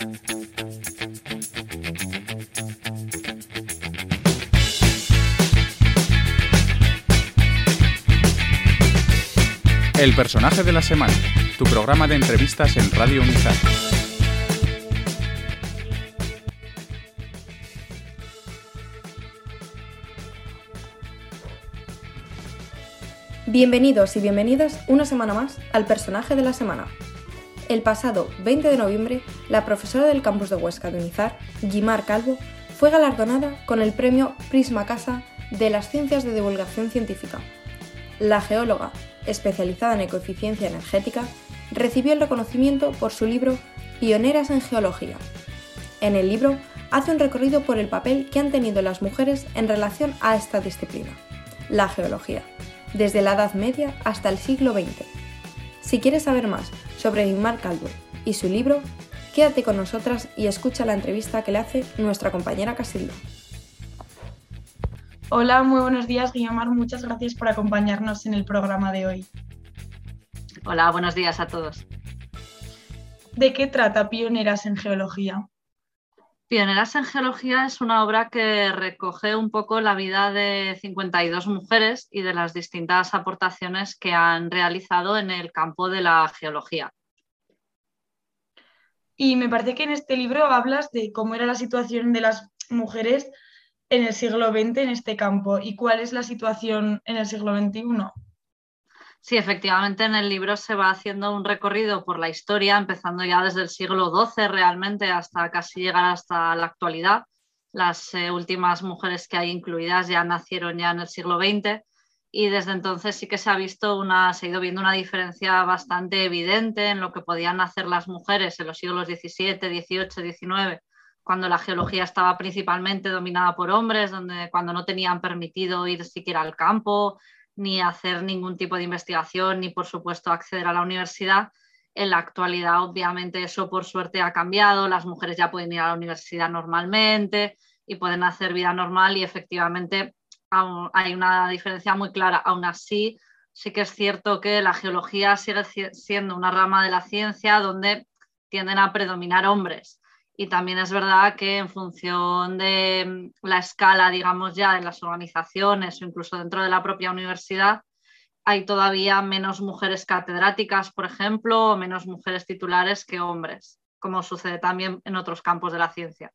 El personaje de la semana, tu programa de entrevistas en Radio Unizar. Bienvenidos y bienvenidas una semana más al personaje de la semana. El pasado 20 de noviembre, la profesora del campus de Huesca de Unizar, Guimar Calvo, fue galardonada con el premio Prisma Casa de las Ciencias de Divulgación Científica. La geóloga, especializada en ecoeficiencia energética, recibió el reconocimiento por su libro Pioneras en Geología. En el libro hace un recorrido por el papel que han tenido las mujeres en relación a esta disciplina, la geología, desde la Edad Media hasta el siglo XX. Si quieres saber más sobre Guimar Calvo y su libro, quédate con nosotras y escucha la entrevista que le hace nuestra compañera Casilda. Hola, muy buenos días, Guimar. Muchas gracias por acompañarnos en el programa de hoy. Hola, buenos días a todos. ¿De qué trata Pioneras en Geología? Pioneras en Geología es una obra que recoge un poco la vida de 52 mujeres y de las distintas aportaciones que han realizado en el campo de la geología. Y me parece que en este libro hablas de cómo era la situación de las mujeres en el siglo XX en este campo y cuál es la situación en el siglo XXI. Sí, efectivamente en el libro se va haciendo un recorrido por la historia, empezando ya desde el siglo XII realmente hasta casi llegar hasta la actualidad. Las últimas mujeres que hay incluidas ya nacieron ya en el siglo XX y desde entonces sí que se ha ido viendo una diferencia bastante evidente en lo que podían hacer las mujeres en los siglos XVII, XVIII, XIX, cuando la geología estaba principalmente dominada por hombres, cuando no tenían permitido ir siquiera al campo, ni hacer ningún tipo de investigación, ni por supuesto acceder a la universidad. En la actualidad, obviamente, eso por suerte ha cambiado, las mujeres ya pueden ir a la universidad normalmente y pueden hacer vida normal y efectivamente hay una diferencia muy clara. Aún así, sí que es cierto que la geología sigue siendo una rama de la ciencia donde tienden a predominar hombres. Y también es verdad que en función de la escala, digamos ya, de las organizaciones o incluso dentro de la propia universidad, hay todavía menos mujeres catedráticas, por ejemplo, o menos mujeres titulares que hombres, como sucede también en otros campos de la ciencia.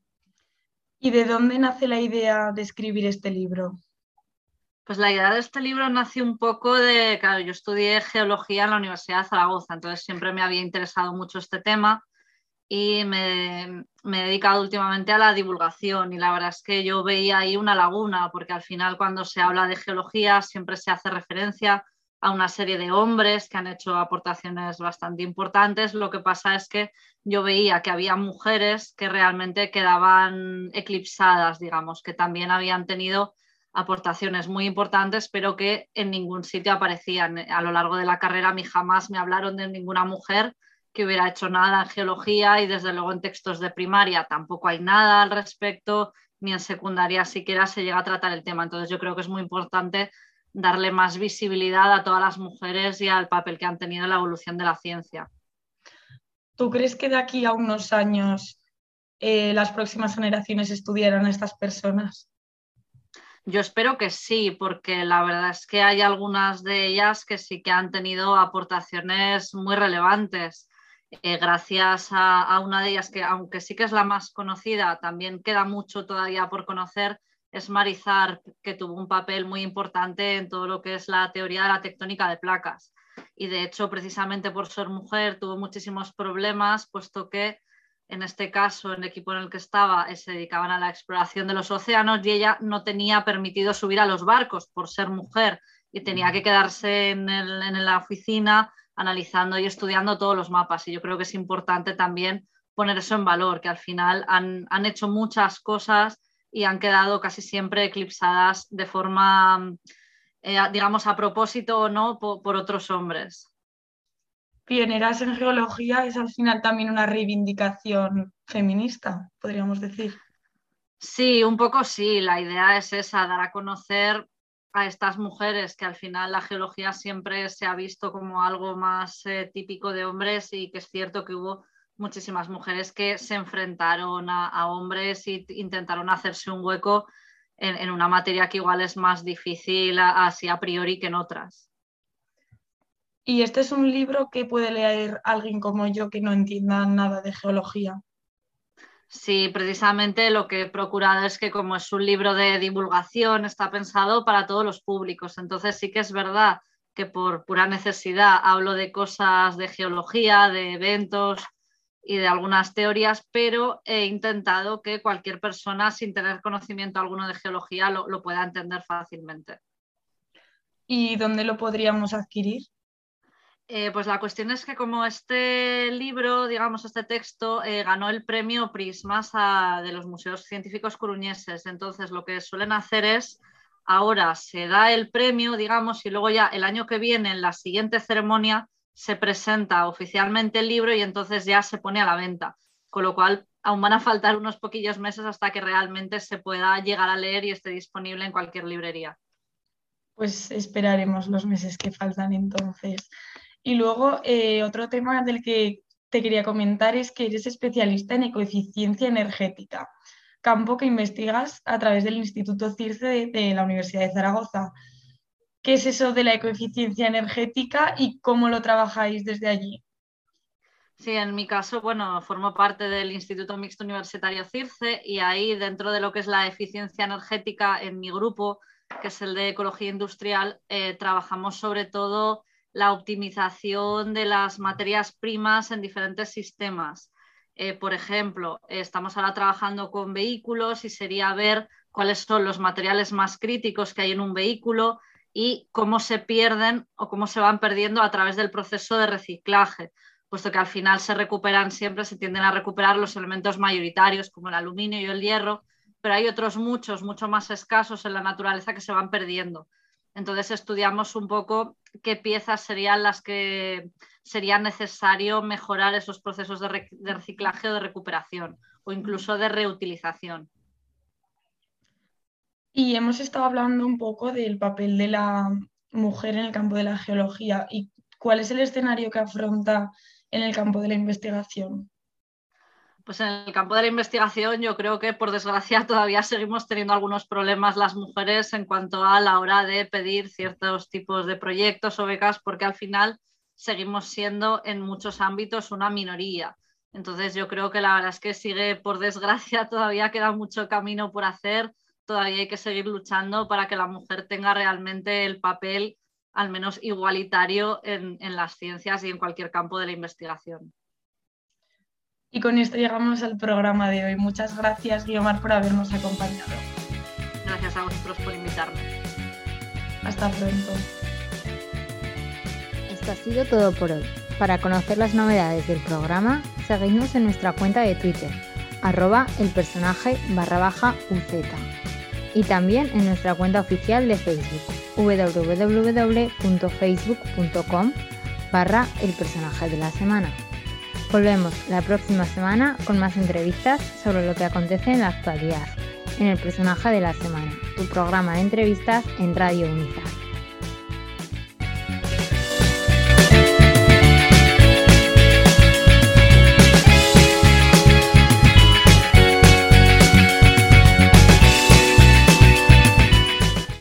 ¿Y de dónde nace la idea de escribir este libro? Pues la idea de este libro nace un poco claro, yo estudié geología en la Universidad de Zaragoza, entonces siempre me había interesado mucho este tema y me he dedicado últimamente a la divulgación y la verdad es que yo veía ahí una laguna porque al final cuando se habla de geología siempre se hace referencia a una serie de hombres que han hecho aportaciones bastante importantes. Lo que pasa es que yo veía que había mujeres que realmente quedaban eclipsadas, digamos, que también habían tenido aportaciones muy importantes pero que en ningún sitio aparecían. A lo largo de la carrera a mí jamás me hablaron de ninguna mujer que hubiera hecho nada en geología y desde luego en textos de primaria tampoco hay nada al respecto, ni en secundaria siquiera se llega a tratar el tema. Entonces yo creo que es muy importante darle más visibilidad a todas las mujeres y al papel que han tenido en la evolución de la ciencia. ¿Tú crees que de aquí a unos años las próximas generaciones estudiarán a estas personas? Yo espero que sí, porque la verdad es que hay algunas de ellas que sí que han tenido aportaciones muy relevantes. Gracias a una de ellas que, aunque sí que es la más conocida, también queda mucho todavía por conocer, es Marizar, que tuvo un papel muy importante en todo lo que es la teoría de la tectónica de placas. Y de hecho, precisamente por ser mujer, tuvo muchísimos problemas, puesto que en este caso, en el equipo en el que estaba, se dedicaban a la exploración de los océanos y ella no tenía permitido subir a los barcos por ser mujer y tenía que quedarse en la oficina analizando y estudiando todos los mapas. Y yo creo que es importante también poner eso en valor, que al final han hecho muchas cosas y han quedado casi siempre eclipsadas de forma, digamos, a propósito o no, por otros hombres. Pioneras en Geología es al final también una reivindicación feminista, podríamos decir. Sí, un poco sí. La idea es esa, dar a conocer a estas mujeres que al final la geología siempre se ha visto como algo más típico de hombres y que es cierto que hubo muchísimas mujeres que se enfrentaron a hombres e intentaron hacerse un hueco en una materia que igual es más difícil así a priori que en otras. Y este es un libro que puede leer alguien como yo que no entienda nada de geología. Sí, precisamente lo que he procurado es que como es un libro de divulgación, está pensado para todos los públicos. Entonces sí que es verdad que por pura necesidad hablo de cosas de geología, de eventos y de algunas teorías, pero he intentado que cualquier persona sin tener conocimiento alguno de geología lo pueda entender fácilmente. ¿Y dónde lo podríamos adquirir? Pues la cuestión es que como este libro, digamos, este texto, ganó el premio Prismas de los museos científicos coruñeses, entonces lo que suelen hacer es, ahora se da el premio, digamos, y luego ya el año que viene, en la siguiente ceremonia, se presenta oficialmente el libro y entonces ya se pone a la venta, con lo cual aún van a faltar unos poquillos meses hasta que realmente se pueda llegar a leer y esté disponible en cualquier librería. Pues esperaremos los meses que faltan entonces. Y luego otro tema del que te quería comentar es que eres especialista en ecoeficiencia energética, campo que investigas a través del Instituto CIRCE de la Universidad de Zaragoza. ¿Qué es eso de la ecoeficiencia energética y cómo lo trabajáis desde allí? Sí, en mi caso, bueno, formo parte del Instituto Mixto Universitario CIRCE y ahí dentro de lo que es la eficiencia energética en mi grupo, que es el de Ecología Industrial, trabajamos sobre todo la optimización de las materias primas en diferentes sistemas. Por ejemplo, estamos ahora trabajando con vehículos y sería ver cuáles son los materiales más críticos que hay en un vehículo y cómo se pierden o cómo se van perdiendo a través del proceso de reciclaje, puesto que al final se recuperan siempre, se tienden a recuperar los elementos mayoritarios como el aluminio y el hierro, pero hay otros mucho más escasos en la naturaleza que se van perdiendo. Entonces estudiamos un poco qué piezas serían las que sería necesario mejorar esos procesos de reciclaje o de recuperación o incluso de reutilización. Y hemos estado hablando un poco del papel de la mujer en el campo de la geología y cuál es el escenario que afronta en el campo de la investigación. Pues en el campo de la investigación yo creo que por desgracia todavía seguimos teniendo algunos problemas las mujeres en cuanto a la hora de pedir ciertos tipos de proyectos o becas, porque al final seguimos siendo en muchos ámbitos una minoría. Entonces yo creo que la verdad es que sigue, por desgracia, todavía queda mucho camino por hacer, todavía hay que seguir luchando para que la mujer tenga realmente el papel al menos igualitario en las ciencias y en cualquier campo de la investigación. Y con esto llegamos al programa de hoy. Muchas gracias, Guiomar, por habernos acompañado. Gracias a vosotros por invitarme. Hasta pronto. Esto ha sido todo por hoy. Para conocer las novedades del programa, seguidnos en nuestra cuenta de Twitter, @elpersonaje_UZ. Y también en nuestra cuenta oficial de Facebook, www.facebook.com/elpersonaje-de-la-semana. Volvemos la próxima semana con más entrevistas sobre lo que acontece en la actualidad, en El Personaje de la Semana, tu programa de entrevistas en Radio Unizar.